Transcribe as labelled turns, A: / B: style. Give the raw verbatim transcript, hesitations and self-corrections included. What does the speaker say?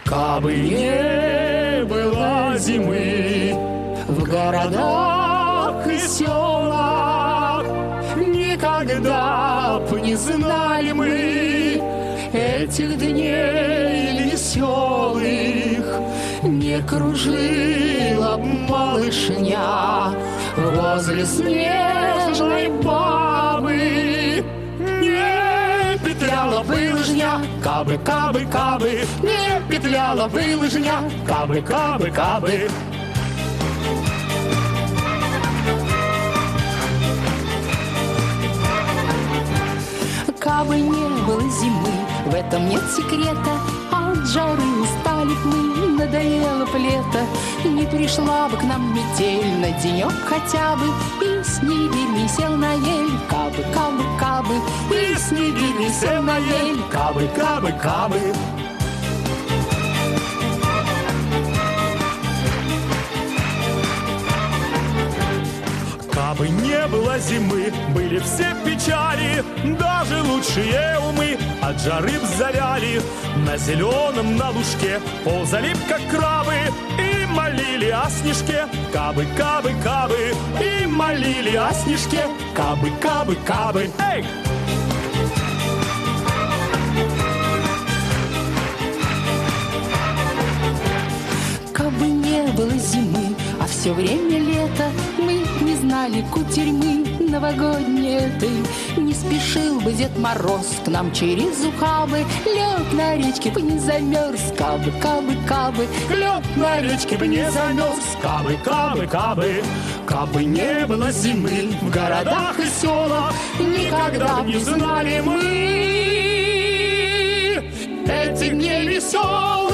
A: Кабы не было зимы в городах и селах, никогда б не знали мы этих дней веселых. Не кружила б малышня возле снежной бабы, не петляла бы лыжня, кабы, кабы, кабы, не петляла бы лыжня, кабы, кабы, кабы.
B: Кабы не было зимы, в этом нет секрета. От жары устали б мы, надоело б лето. Не пришла бы к нам метель на денек хотя бы, и снегирь не сел на ель. Кабы, кабы, кабы,
A: И снегирь не сел на ель, кабы, кабы, кабы. Кабы не было зимы, были все печали, даже лучшие умы от жары б завяли. На зеленом, на лужке ползали б, как крабы, и молили о снежке. Кабы, кабы, кабы, и молили о снежке. Кабы, кабы, кабы. Эй!
B: кабы не было зимы, а все время лето, мы не знали кутерьмы новогодней этой. Не спешил бы Дед Мороз к нам через ухабы, лед на речке бы не замерз. Кабы, кабы, кабы,
A: Лед на речке бы не замерз. Кабы, кабы, кабы. Кабы не было зимы в городах и селах, никогда б не знали мы этих дней веселых.